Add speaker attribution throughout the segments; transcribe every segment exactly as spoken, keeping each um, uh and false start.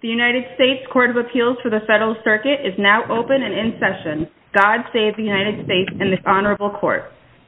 Speaker 1: The United States Court of Appeals for the Federal Circuit is now open and in session. God save the United States and this honorable court.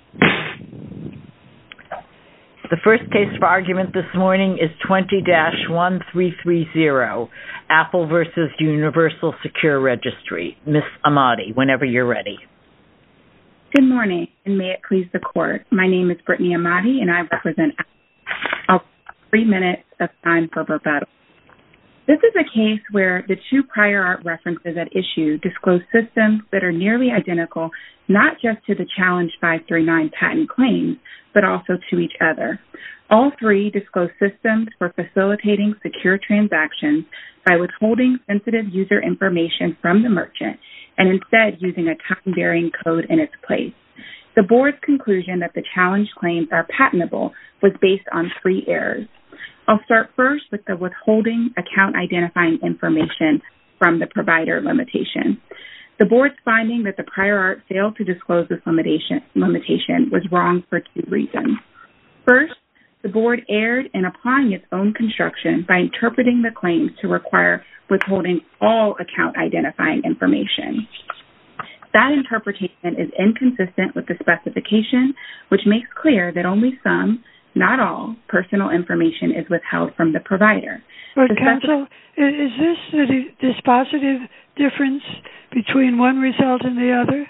Speaker 2: The first case for argument this morning is twenty dash one three three zero, Apple versus Universal Secure Registry. Miz Ahmadi, whenever you're ready.
Speaker 3: Good morning, and may it please the court. My name is Brittany Ahmadi, and I represent Apple. I'll have three minutes of time for rebuttal. This is a case where the two prior art references at issue disclose systems that are nearly identical, not just to the challenged five three nine patent claims, but also to each other. All three disclose systems for facilitating secure transactions by withholding sensitive user information from the merchant and instead using a time-varying code in its place. The board's conclusion that the challenged claims are patentable was based on three errors. I'll start first with the withholding account identifying information from the provider limitation. The board's finding that the prior art failed to disclose this limitation, limitation was wrong for two reasons. First, the board erred in applying its own construction by interpreting the claims to require withholding all account identifying information. That interpretation is inconsistent with the specification, which makes clear that only some, not all, personal information is withheld from the provider.
Speaker 4: But
Speaker 3: the
Speaker 4: counsel, specific- is this the dispositive difference between one result and the other?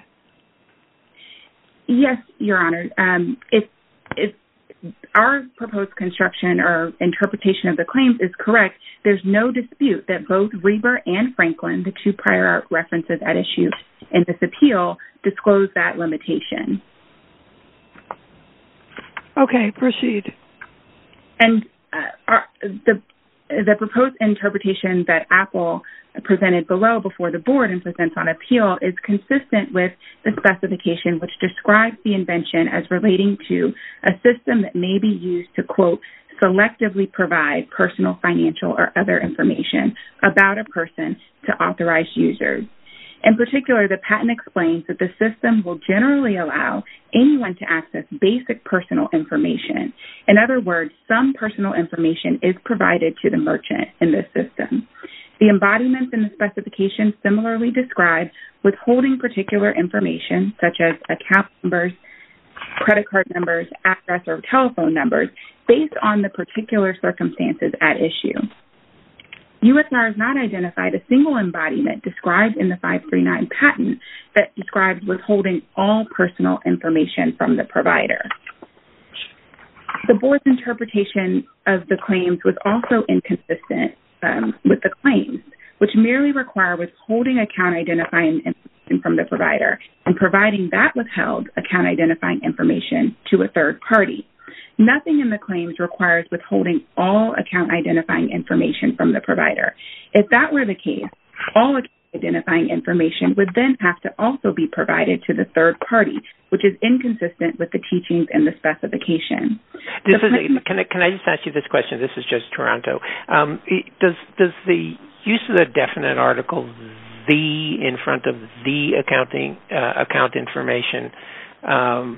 Speaker 3: Yes, Your Honor. Um, if, if our proposed construction or interpretation of the claims is correct, there's no dispute that both Reber and Franklin, the two prior art references at issue in this appeal, disclose that limitation.
Speaker 4: Okay, proceed.
Speaker 3: And uh, our, the the proposed interpretation that Apple presented below before the board and presents on appeal is consistent with the specification, which describes the invention as relating to a system that may be used to, quote, selectively provide personal, financial, or other information about a person to authorized users. In particular, the patent explains that the system will generally allow anyone to access basic personal information. In other words, some personal information is provided to the merchant in this system. The embodiments in the specification similarly describe withholding particular information, such as account numbers, credit card numbers, address, or telephone numbers, based on the particular circumstances at issue. U S R has not identified a single embodiment described in the five three nine patent that describes withholding all personal information from the provider. The board's interpretation of the claims was also inconsistent um, with the claims, which merely require withholding account identifying information from the provider and providing that withheld account identifying information to a third party. Nothing in the claims requires withholding all account identifying information from the provider. If that were the case, all account identifying information would then have to also be provided to the third party, which is inconsistent with the teachings in the specification.
Speaker 5: This
Speaker 3: the
Speaker 5: is, can, I, can I just ask you this question? This is just Toronto. Um, does, does the use of the definite article the in front of the accounting uh, account information um,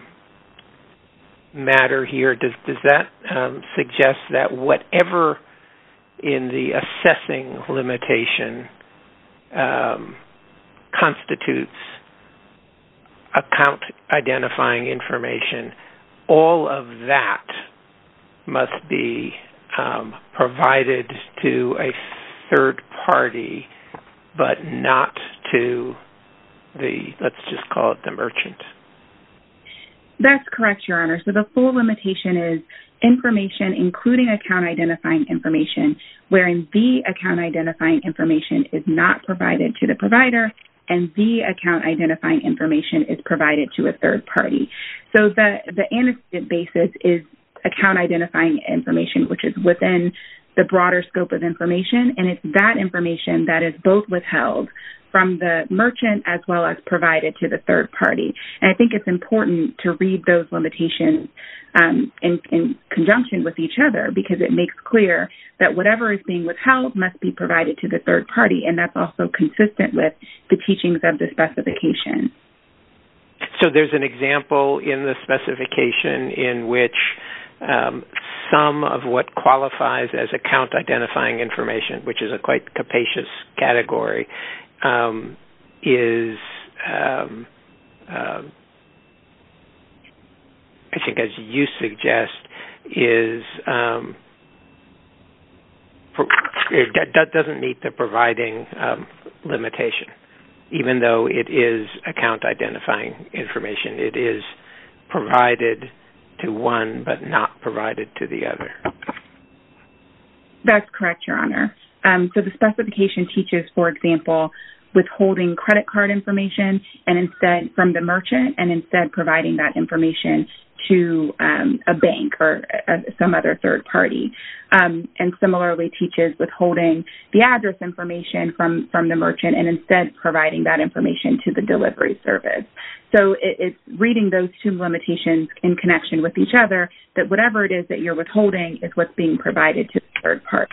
Speaker 5: matter here? Does does that um, suggest that whatever in the assessing limitation um, constitutes account identifying information, all of that must be um, provided to a third party, but not to the, let's just call it the merchant?
Speaker 3: That's correct, Your Honor. So the full limitation is information, including account identifying information, wherein the account identifying information is not provided to the provider and the account identifying information is provided to a third party. So the, the antecedent basis is account identifying information, which is within the broader scope of information, and it's that information that is both withheld from the merchant as well as provided to the third party. And I think it's important to read those limitations um, in, in conjunction with each other, because it makes clear that whatever is being withheld must be provided to the third party, and that's also consistent with the teachings of the specification.
Speaker 5: So there's an example in the specification in which um, some of what qualifies as account identifying information, which is a quite capacious category, um, is, um, uh, I think, as you suggest, is um, that doesn't meet the providing um, limitation. Even though it is account identifying information, it is provided to one but not provided to the other.
Speaker 3: That's correct, Your Honor. Um, so the specification teaches, for example, withholding credit card information and instead from the merchant and instead providing that information to um, a bank or a, some other third party. Um, and similarly teaches withholding the address information from, from the merchant and instead providing that information to the delivery service. So it, it's reading those two limitations in connection with each other, that whatever it is that you're withholding is what's being provided to the third party.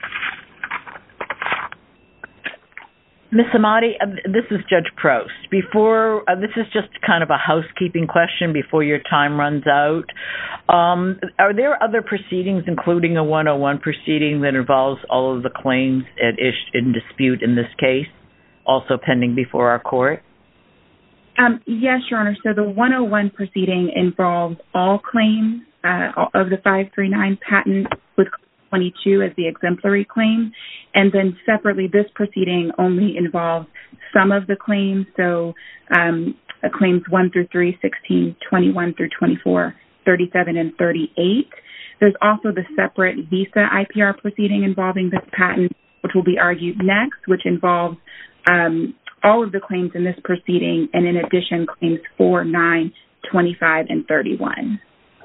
Speaker 2: Miz Amati, uh, this is Judge Prost. Before, uh, this is just kind of a housekeeping question before your time runs out. Um, are there other proceedings, including a one oh one proceeding that involves all of the claims at ish, in dispute in this case, also pending before our court?
Speaker 3: Um, yes, Your Honor. So the one oh one proceeding involves all claims uh, of the five three nine patent with twenty-two as the exemplary claim. And then separately, this proceeding only involves some of the claims. So um, uh, claims one through three, sixteen, twenty-one through twenty-four, thirty-seven, and thirty-eight. There's also the separate Visa I P R proceeding involving this patent, which will be argued next, which involves um, all of the claims in this proceeding, and in addition, claims four, nine, twenty-five, and thirty-one.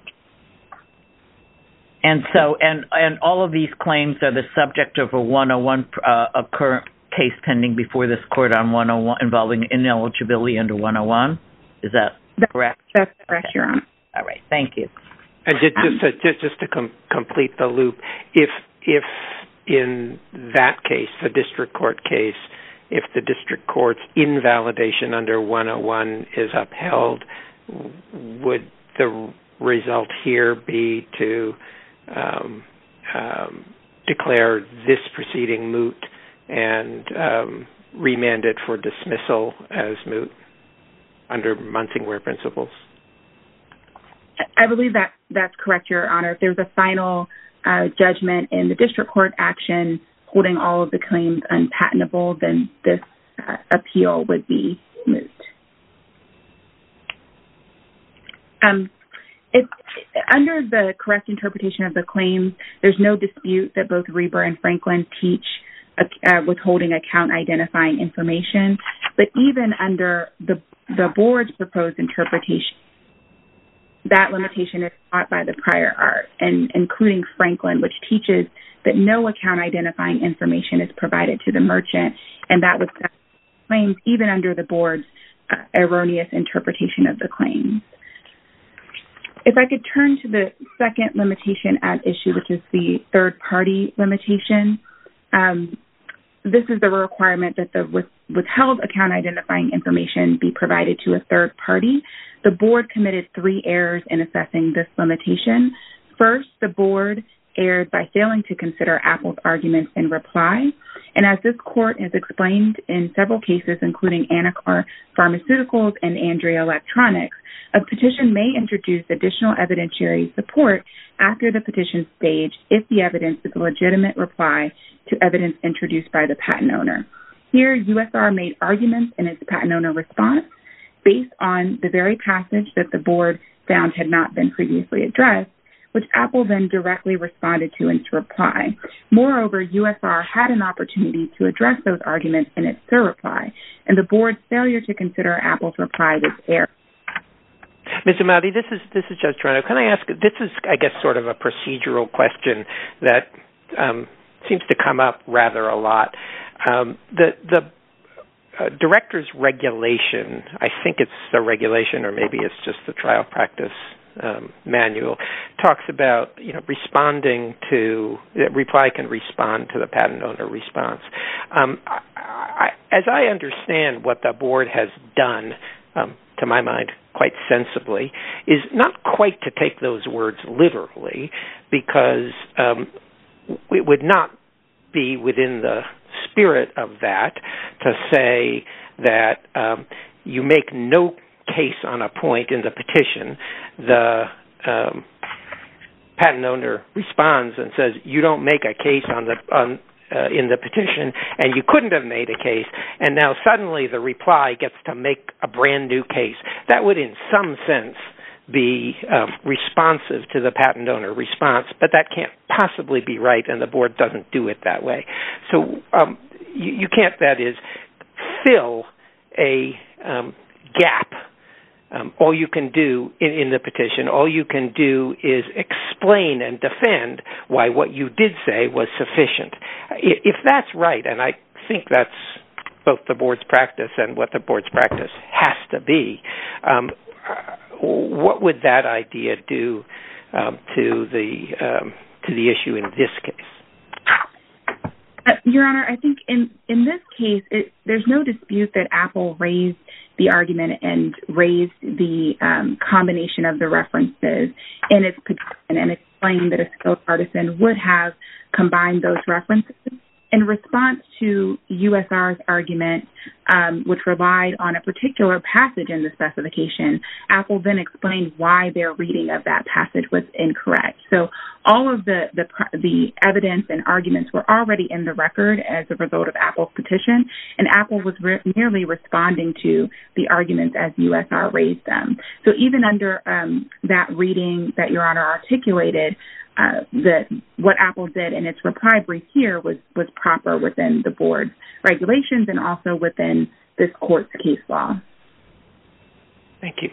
Speaker 2: And so, and and all of these claims are the subject of a one oh one, uh, a current case pending before this court on one oh one involving ineligibility under one oh one. Is that
Speaker 3: that's,
Speaker 2: correct?
Speaker 3: That's correct, okay. Your Honor.
Speaker 2: All right, thank you.
Speaker 5: And just just to, just, just to com- complete the loop, if if in that case, the district court case, if the district court's invalidation under one oh one is upheld, would the result here be to Um, um, declare this proceeding moot and um, remand it for dismissal as moot under Munsingware principles?
Speaker 3: I believe that that's correct, Your Honor. If there's a final uh, judgment in the district court action holding all of the claims unpatentable, then this uh, appeal would be moot. Um, If, under the correct interpretation of the claims, there's no dispute that both Reber and Franklin teach uh, withholding account identifying information. But even under the the board's proposed interpretation, that limitation is taught by the prior art, and including Franklin, which teaches that no account identifying information is provided to the merchant, and that was claims even under the board's uh, erroneous interpretation of the claims. If I could turn to the second limitation at issue, which is the third-party limitation, um, this is the requirement that the with, withheld account identifying information be provided to a third party. The board committed three errors in assessing this limitation. First, the board erred by failing to consider Apple's arguments in reply. And as this court has explained in several cases, including Anacor Pharmaceuticals and Andrea Electronics, a petition may introduce additional evidentiary support after the petition stage if the evidence is a legitimate reply to evidence introduced by the patent owner. Here, U S R made arguments in its patent owner response based on the very passage that the board found had not been previously addressed, which Apple then directly responded to in its reply. Moreover, U S R had an opportunity to address those arguments in its reply, and the board's failure to consider Apple's reply was error.
Speaker 5: Miz Amati, this is this is Judge Toronto. Can I ask? This is, I guess, sort of a procedural question that um, seems to come up rather a lot. Um, the the uh, director's regulation, I think it's a regulation, or maybe it's just the trial practice um, manual, talks about you know responding to the reply can respond to the patent owner response. Um, I, I, as I understand what the board has done, um, to my mind, quite sensibly, is not quite to take those words literally, because um, it would not be within the spirit of that to say that um, you make no case on a point in the petition. The um, patent owner responds and says, you don't make a case on the on uh, in the petition, and you couldn't have made a case, and now suddenly the reply gets to make a brand new case. That would, in some sense, be um, responsive to the patent owner response, but that can't possibly be right, and the board doesn't do it that way. So um, you, you can't, that is, fill a um, gap. Um, all you can do in, in the petition, all you can do is explain and defend why what you did say was sufficient. If that's right, and I think that's both the board's practice and what the board's practice has to be, um, what would that idea do um, to the um, to the issue in this case?
Speaker 3: Uh, Your Honor, I think in, in this case, it, there's no dispute that Apple raised the argument and raised the um, combination of the references in its petition and explained that a skilled artisan would have combined those references. In response to U S R's argument, um, which relied on a particular passage in the specification, Apple then explained why their reading of that passage was incorrect. So all of the, the, the evidence and arguments were already in the record as a result of Apple's petition, and Apple was re- merely responding to the arguments as U S R raised them. So even under um, that reading that Your Honor articulated, Uh, that what Apple did in its reply brief here was, was proper within the board's regulations and also within this court's case law.
Speaker 5: Thank you.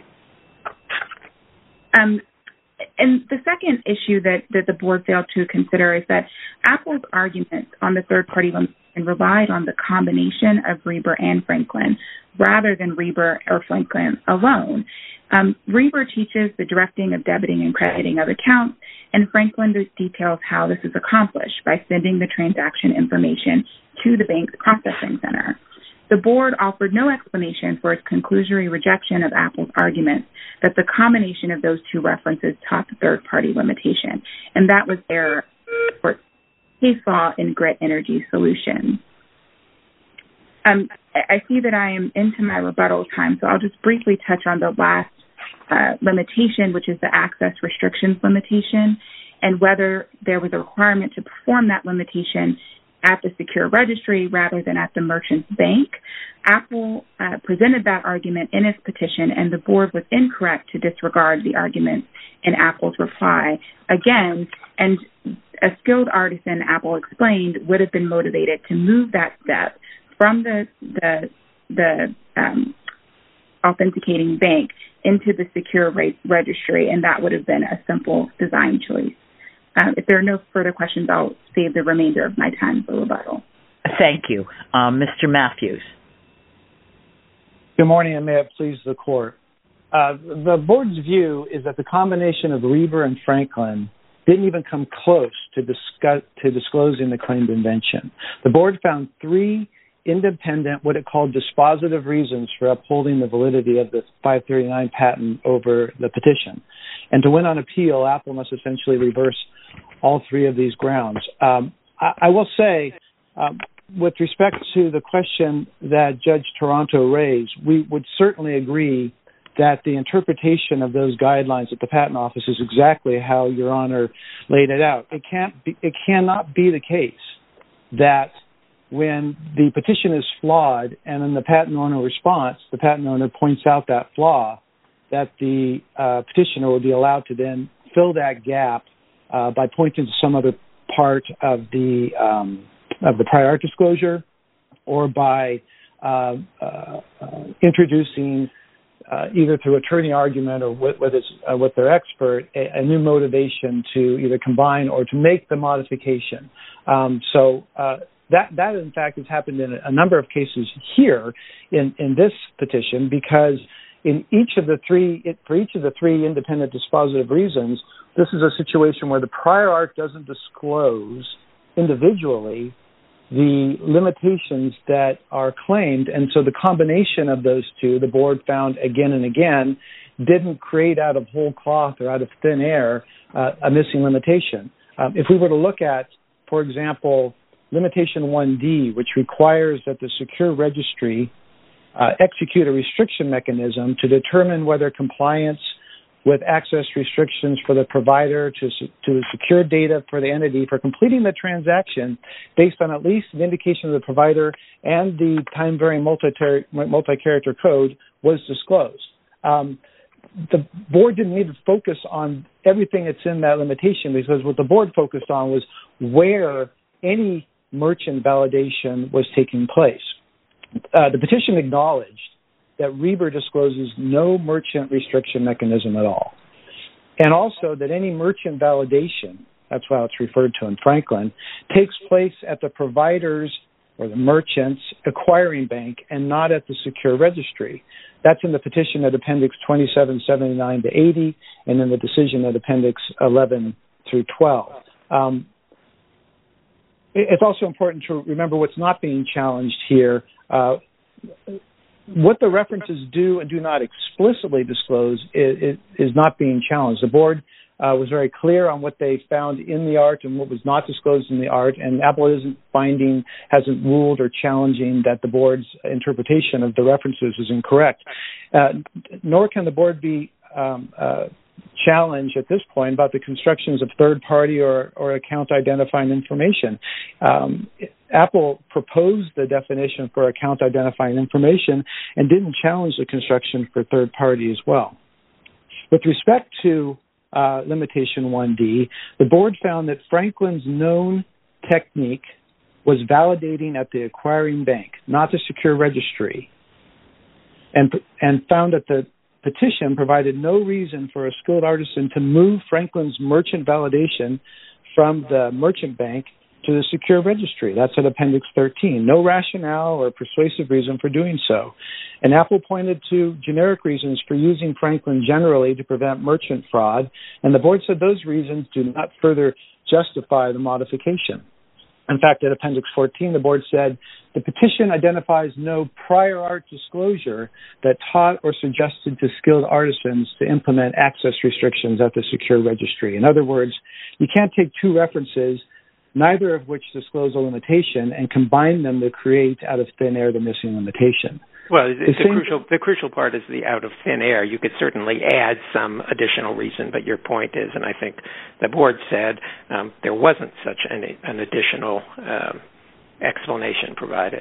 Speaker 3: Um, and the second issue that, that the board failed to consider is that Apple's arguments on the third-party limitation relied on the combination of Reber and Franklin rather than Reber or Franklin alone. Um, Reber teaches the directing of debiting and crediting of accounts, and Franklin details how this is accomplished by sending the transaction information to the bank's processing center. The board offered no explanation for its conclusory rejection of Apple's argument that the combination of those two references taught the third-party limitation, and that was error for case law in Grit Energy Solutions. Um, I see that I am into my rebuttal time, so I'll just briefly touch on the last uh, limitation, which is the access restrictions limitation, and whether there was a requirement to perform that limitation at the secure registry rather than at the merchant's bank. Apple uh, presented that argument in its petition, and the board was incorrect to disregard the argument in Apple's reply. Again, and a skilled artisan, Apple explained, would have been motivated to move that step from the the, the um, authenticating bank into the secure re- registry, and that would have been a simple design choice. Um, if there are no further questions, I'll save the remainder of my time for rebuttal.
Speaker 2: Thank you. Um, Mister Matthews.
Speaker 6: Good morning, and may it please the Court. Uh, the board's view is that the combination of Reber and Franklin didn't even come close to, discuss, to disclosing the claimed invention. The board found three independent, what it called dispositive reasons for upholding the validity of the five thirty-nine patent over the petition. And to win on appeal, Apple must essentially reverse all three of these grounds. Um, I, I will say, um, with respect to the question that Judge Toronto raised, we would certainly agree that the interpretation of those guidelines at the Patent Office is exactly how Your Honor laid it out. It can't be, it cannot be the case that when the petition is flawed and in the patent owner response, the patent owner points out that flaw, that the uh, petitioner will be allowed to then fill that gap uh, by pointing to some other part of the um, of the prior art disclosure, or by uh, uh, uh, introducing uh, either through attorney argument or with, with, its, uh, with their expert a, a new motivation to either combine or to make the modification. Um, so uh, that that in fact has happened in a number of cases here in, in this petition, because in each of the three, it, for each of the three independent dispositive reasons, this is a situation where the prior art doesn't disclose individually the limitations that are claimed. And so the combination of those two, the board found again and again, didn't create out of whole cloth or out of thin air uh, a missing limitation. Um, if we were to look at, for example, limitation one D, which requires that the secure registry uh, execute a restriction mechanism to determine whether compliance with access restrictions for the provider to, to secure data for the entity for completing the transaction based on at least an indication of the provider and the time-varying multi- multi-character code was disclosed. Um, the board didn't need to focus on everything that's in that limitation because what the board focused on was where any merchant validation was taking place. Uh, the petition acknowledged that REBR discloses no merchant restriction mechanism at all. And also that any merchant validation, that's how it's referred to in Franklin, takes place at the provider's or the merchant's acquiring bank and not at the secure registry. That's in the petition at Appendix twenty-seven seventy-nine to eighty and in the decision at Appendix eleven through twelve. Um, it's also important to remember what's not being challenged here. Uh, What the references do and do not explicitly disclose is, is not being challenged. The board uh, was very clear on what they found in the art and what was not disclosed in the art, and Apple isn't finding, hasn't ruled or challenging that the board's interpretation of the references is incorrect. Uh, nor can the board be um, uh, challenged at this point about the constructions of third-party or, or account-identifying information. Um, Apple proposed the definition for account-identifying information and didn't challenge the construction for third-party as well. With respect to uh, limitation one D, the board found that Franklin's known technique was validating at the acquiring bank, not the secure registry, and, and found that the petition provided no reason for a skilled artisan to move Franklin's merchant validation from the merchant bank to the secure registry. That's at Appendix thirteen. No rationale or persuasive reason for doing so. And Apple pointed to generic reasons for using Franklin generally to prevent merchant fraud, and the board said those reasons do not further justify the modification. In fact, at Appendix fourteen, the board said, the petition identifies no prior art disclosure that taught or suggested to skilled artisans to implement access restrictions at the secure registry. In other words, you can't take two references, neither of which disclose a limitation, and combine them to create out of thin air the missing limitation.
Speaker 5: Well, the, the, crucial, the crucial part is the out of thin air. You could certainly add some additional reason, but your point is, and I think the board said, um, there wasn't such an, an additional um, explanation provided.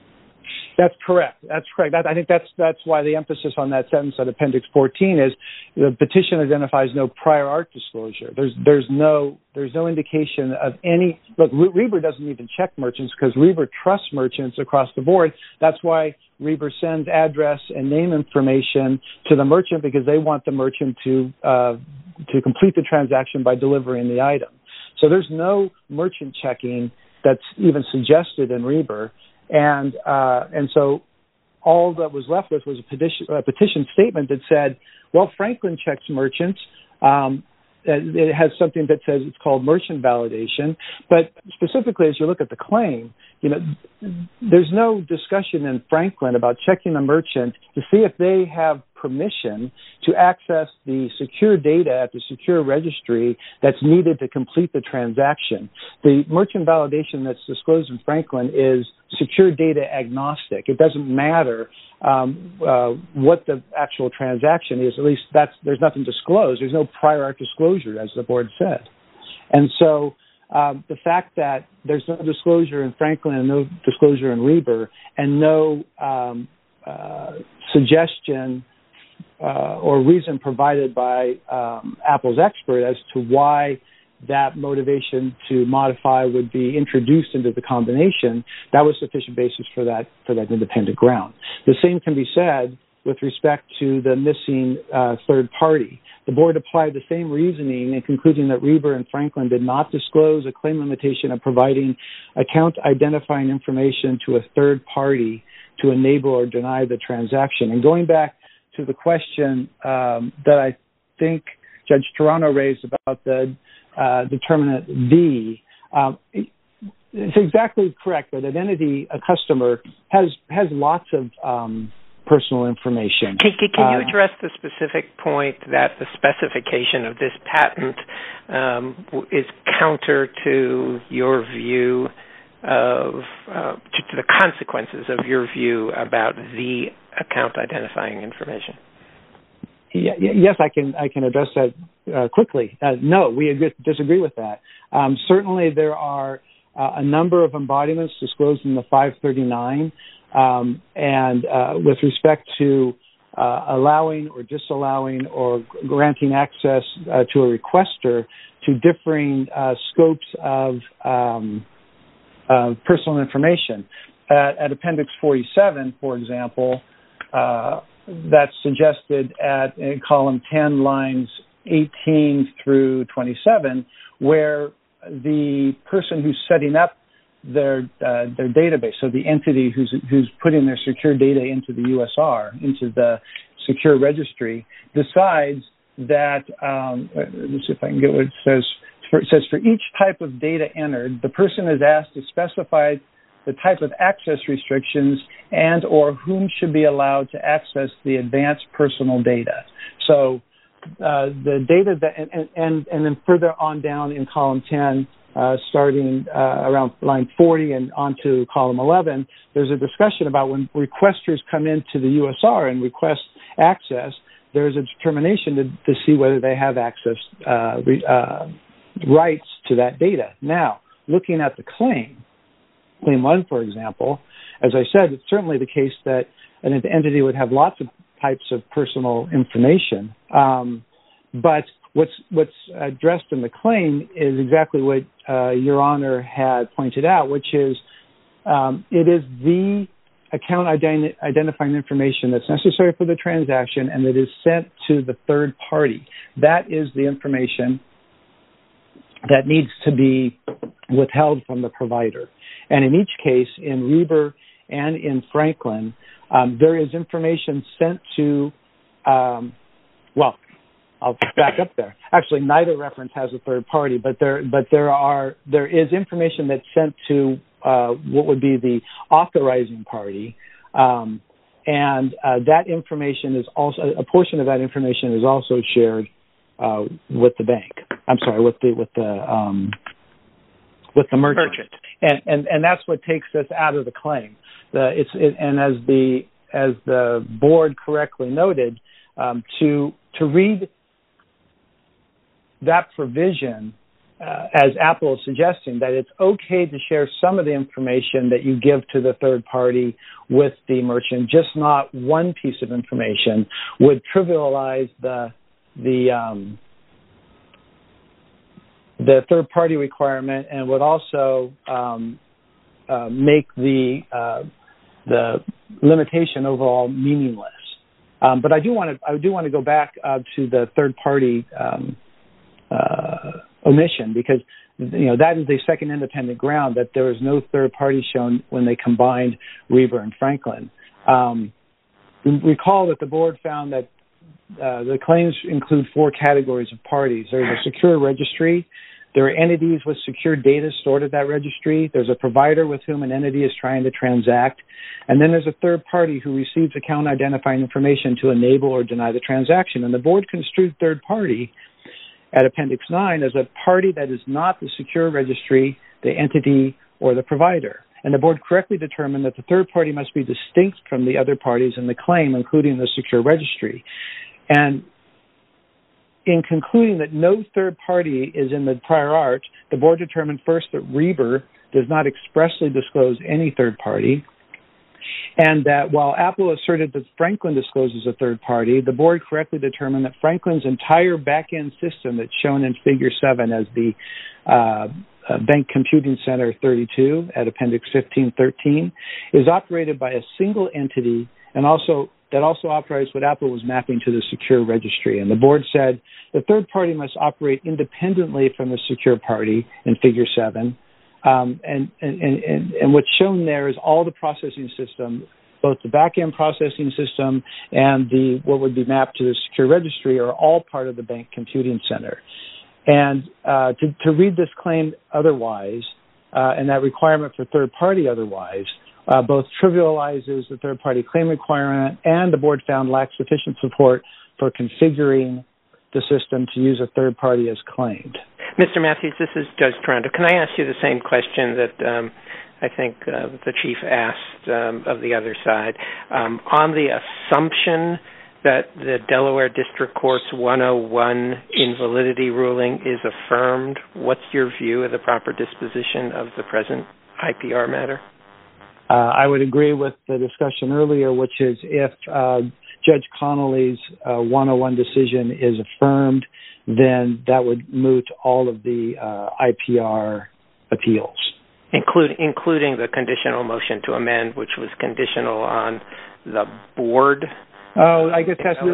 Speaker 6: That's correct. That's correct. That, I think that's that's why the emphasis on that sentence at Appendix fourteen is the petition identifies no prior art disclosure. There's there's no there's no indication of any. Look, REBR doesn't even check merchants because REBR trusts merchants across the board. That's why REBR sends address and name information to the merchant because they want the merchant to uh, to complete the transaction by delivering the item. So there's no merchant checking that's even suggested in REBR. And uh, and so all that was left with was a petition, a petition statement that said, well, Franklin checks merchants. Um, it has something that says it's called merchant validation. But specifically, as you look at the claim, you know, there's no discussion in Franklin about checking a merchant to see if they have permission to access the secure data at the secure registry that's needed to complete the transaction. The merchant validation that's disclosed in Franklin is secure data agnostic. It doesn't matter um, uh, what the actual transaction is. At least that's there's nothing disclosed. There's no prior art disclosure, as the board said. And so um, the fact that there's no disclosure in Franklin and no disclosure in REBR and no um, uh, suggestion Uh, or reason provided by um, Apple's expert as to why that motivation to modify would be introduced into the combination, that was sufficient basis for that for that independent ground. The same can be said with respect to the missing uh, third party. The board applied the same reasoning in concluding that REBR and Franklin did not disclose a claim limitation of providing account identifying information to a third party to enable or deny the transaction. And going back to the question um, that I think Judge Toronto raised about the uh, determinant V, um, it, it's exactly correct that an entity, a customer, has has lots of um, personal information.
Speaker 5: Can, can, can you
Speaker 6: uh,
Speaker 5: address the specific point that the specification of this patent um, is counter to your view of, uh, to, to the consequences of your view about the account identifying information?
Speaker 6: Yeah, yes, I can. I can address that uh, quickly. Uh, no, we agree, disagree with that. Um, certainly, there are uh, a number of embodiments disclosed in the five thirty-nine, um, and uh, with respect to uh, allowing or disallowing or granting access uh, to a requester to differing uh, scopes of um, uh, personal information. At, at Appendix forty-seven, for example. Uh, that's suggested at in column ten, lines eighteen through twenty-seven, where the person who's setting up their uh, their database, so the entity who's who's putting their secure data into the U S R, into the secure registry, decides that, um, let's see if I can get what it says. For, it says, for each type of data entered, the person is asked to specify the type of access restrictions and or whom should be allowed to access the advanced personal data. So uh, the data that, and, and, and then further on down in column ten, uh, starting uh, around line forty and onto column eleven, there's a discussion about when requesters come into the U S R and request access, there's a determination to, to see whether they have access uh, re, uh, rights to that data. Now, looking at the claim, Claim one, for example, as I said, it's certainly the case that an entity would have lots of types of personal information. Um, but what's what's addressed in the claim is exactly what uh, Your Honor had pointed out, which is um, it is the account ident- identifying information that's necessary for the transaction and that is sent to the third party. That is the information that needs to be withheld from the provider. And in each case, in Reber and in Franklin, um, there is information sent to, um, well, I'll back up there. Actually, neither reference has a third party, but there, but there are, there is information that's sent to uh, what would be the authorizing party, um, and uh, that information is also, a portion of that information is also shared uh, with the bank. I'm sorry, with the with the um, with the merchant. merchant. And, and and that's what takes us out of the claim. The, it's it, and as the as the board correctly noted, um, to to read that provision uh, as Apple is suggesting that it's okay to share some of the information that you give to the third party with the merchant, just not one piece of information, would trivialize the the um, the third-party requirement and would also um, uh, make the uh, the limitation overall meaningless. Um, but I do want to I do want to go back uh, to the third-party um, uh, omission because you know that is a second independent ground that there is no third party shown when they combined Reber and Franklin. Um, recall that the board found that uh, the claims include four categories of parties. There's a secure registry. There are entities with secure data stored at that registry. There's a provider with whom an entity is trying to transact. And then there's a third party who receives account identifying information to enable or deny the transaction. And the board construed third party at Appendix nine as a party that is not the secure registry, the entity, or the provider. And the board correctly determined that the third party must be distinct from the other parties in the claim, including the secure registry. And in concluding that no third party is in the prior art, the board determined first that Reber does not expressly disclose any third party, and that while Apple asserted that Franklin discloses a third party, the board correctly determined that Franklin's entire back-end system that's shown in Figure seven as the uh, uh, Bank Computing Center thirty-two at Appendix fifteen thirteen is operated by a single entity and also that also operates what Apple was mapping to the secure registry. And the board said the third party must operate independently from the secure party in Figure seven. Um, and, and, and, and what's shown there is all the processing system, both the back-end processing system and the what would be mapped to the secure registry are all part of the Bank Computing Center. And uh, to, to read this claim otherwise, uh, and that requirement for third party otherwise, uh, both trivializes the third-party claim requirement, and the board found lacked sufficient support for configuring the system to use a third party as claimed.
Speaker 5: Mister Matthews, this is Judge Toronto. Can I ask you the same question that um, I think uh, the Chief asked um, of the other side? Um, on the assumption that the Delaware District Court's one oh one invalidity ruling is affirmed, what's your view of the proper disposition of the present I P R matter?
Speaker 6: Uh, I would agree with the discussion earlier, which is if uh, Judge Connolly's uh, one oh one decision is affirmed, then that would moot all of the uh, I P R appeals.
Speaker 5: Include, including the conditional motion to amend, which was conditional on the board.
Speaker 6: Oh, I guess that's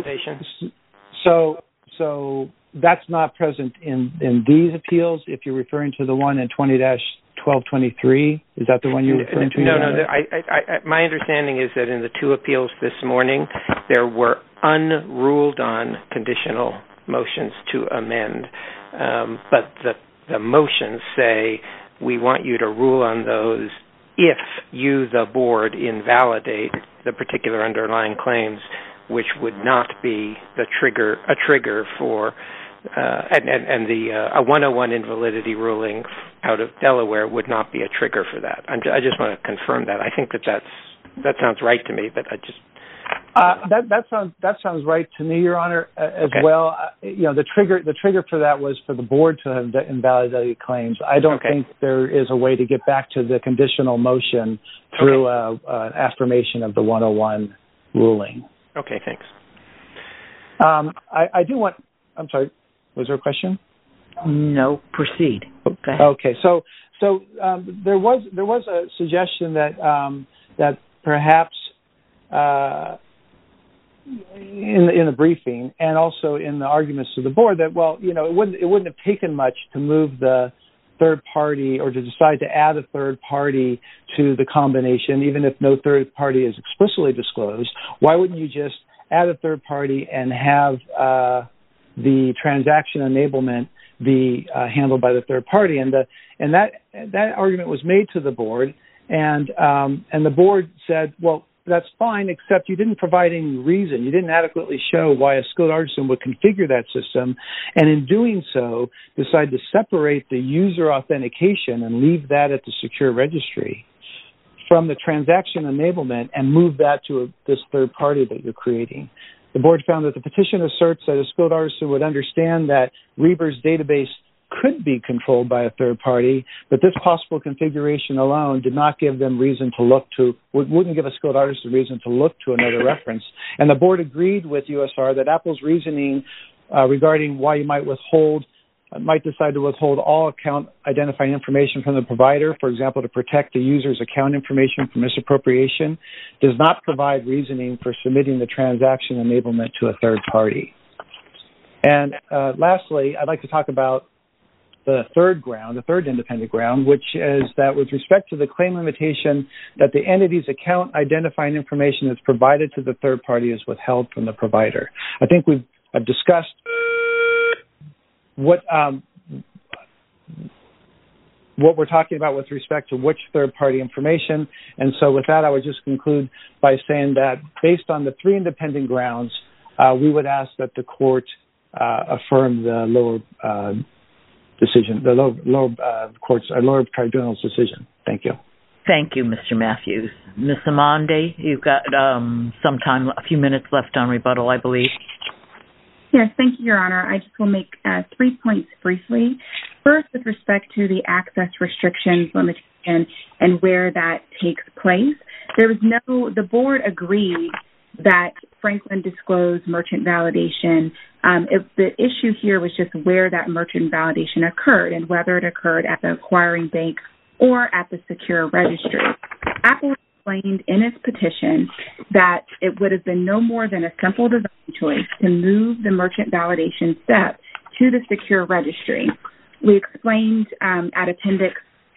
Speaker 6: so. So that's not present in, in these appeals. If you're referring to the one in twenty dash twelve twenty-three, is that the one you're referring to?
Speaker 5: No, no. no I, I, I, my understanding is that in the two appeals this morning, there were unruled on conditional motions to amend, um, but the the motions say we want you to rule on those if you, the board, invalidate the particular underlying claims, which would not be the trigger, a trigger for, uh, and, and, and the uh, a one oh one invalidity ruling out of Delaware would not be a trigger for that. I'm, I just want to confirm that. I think that that's, that sounds right to me, but I just...
Speaker 6: Uh, that that sounds that sounds right to me, Your Honor, uh, as
Speaker 5: okay.
Speaker 6: well. Uh, you know, the trigger the trigger for that was for the board to have invalidated claims. I don't
Speaker 5: okay. think
Speaker 6: there is a way to get back to the conditional motion through okay. uh, uh, affirmation of the one oh one ruling.
Speaker 5: Okay, thanks.
Speaker 6: Um, I, I do want. I'm sorry. Was there a question?
Speaker 2: No, proceed. Okay.
Speaker 6: Okay. So so um, there was there was a suggestion that um, that perhaps. Uh, in the, in the briefing and also in the arguments to the board that, well, you know, it wouldn't it wouldn't have taken much to move the third party or to decide to add a third party to the combination, even if no third party is explicitly disclosed. Why wouldn't you just add a third party and have uh, the transaction enablement be uh, handled by the third party? And the and that that argument was made to the board, and um, and the board said, well, that's fine, except you didn't provide any reason. You didn't adequately show why a skilled artisan would configure that system, and in doing so, decide to separate the user authentication and leave that at the secure registry from the transaction enablement and move that to a, this third party that you're creating. The board found that the petition asserts that a skilled artisan would understand that Reber's database could be controlled by a third party, but this possible configuration alone did not give them reason to look to, wouldn't give a skilled artisan reason to look to another reference. And the board agreed with U S R that Apple's reasoning uh, regarding why you might withhold, uh, might decide to withhold all account identifying information from the provider, for example, to protect the user's account information from misappropriation, does not provide reasoning for submitting the transaction enablement to a third party. And uh, lastly, I'd like to talk about the third ground, the third independent ground, which is that with respect to the claim limitation that the entity's account identifying information that's provided to the third party is withheld from the provider. I think we've I've discussed what um, what we're talking about with respect to which third party information. And so with that, I would just conclude by saying that based on the three independent grounds, uh, we would ask that the court uh, affirm the lower uh, decision, the lower, lower uh, court's, uh, lower tribunal's decision. Thank you.
Speaker 2: Thank you, Mister Matthews. Miz Amande, you've got um, some time, a few minutes left on rebuttal, I believe.
Speaker 3: Yes, thank you, Your Honor. I just will make uh, three points briefly. First, with respect to the access restrictions limitation and where that takes place, there was no, the board agreed that Franklin disclosed merchant validation. Um, if the issue here was just where that merchant validation occurred and whether it occurred at the acquiring bank or at the secure registry. Apple explained in its petition that it would have been no more than a simple design choice to move the merchant validation step to the secure registry. We explained um, at Appendix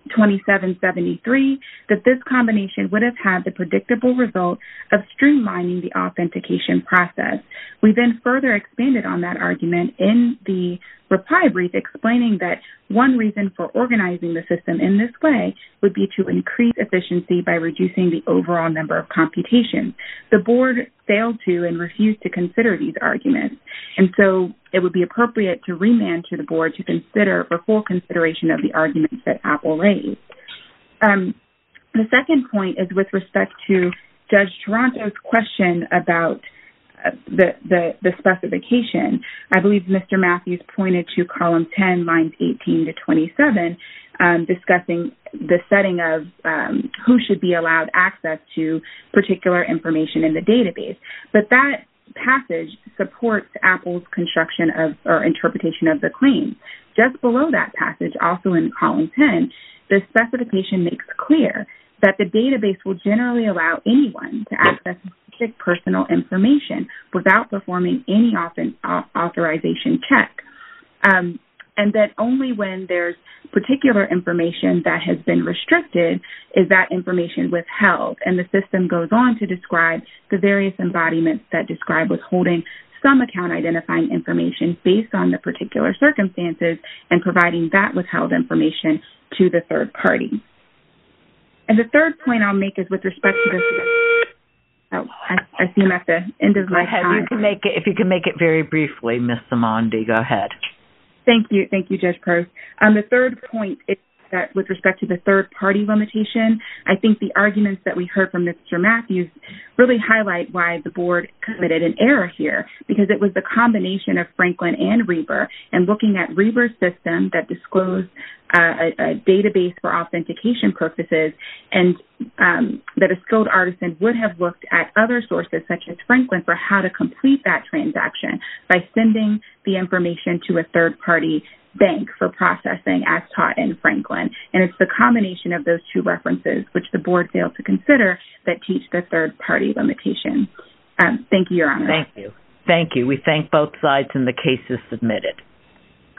Speaker 3: twenty-seven seventy-three, that this combination would have had the predictable result of streamlining the authentication process. We then further expanded on that argument in the reply brief, explaining that one reason for organizing the system in this way would be to increase efficiency by reducing the overall number of computations. The board failed to and refused to consider these arguments, and so it would be appropriate to remand to the board to consider for full consideration of the arguments that Apple raised. Um, the second point is with respect to Judge Toronto's question about uh, the, the, the specification. I believe Mister Matthews pointed to column ten, lines eighteen to twenty-seven, um, discussing the setting of um, who should be allowed access to particular information in the database. But that passage supports Apple's construction of or interpretation of the claim. Just below that passage, also in column ten, the specification makes clear that the database will generally allow anyone to access specific personal information without performing any often, uh, authorization check. Um, and that only when there's particular information that has been restricted is that information withheld. And the system goes on to describe the various embodiments that describe withholding some account identifying information based on the particular circumstances and providing that withheld information to the third party. And the third point I'll make is with respect to this. Oh, I, I see I'm at the end of my time.
Speaker 2: You can make it, if you can make it very briefly, Miz Simandi, go ahead.
Speaker 3: Thank you. Thank you, Judge Prost. Um, the third point is that with respect to the third-party limitation, I think the arguments that we heard from Mister Matthews really highlight why the board committed an error here, because it was the combination of Franklin and Reber, and looking at Reber's system that disclosed uh, a, a database for authentication purposes, and um, that a skilled artisan would have looked at other sources such as Franklin for how to complete that transaction by sending the information to a third-party bank for processing as taught in Franklin. And it's the combination of those two references, which the board failed to consider, that teach the third-party limitation. Um, thank you, Your Honor.
Speaker 2: Thank you. Thank you. We thank both sides, and the case is submitted.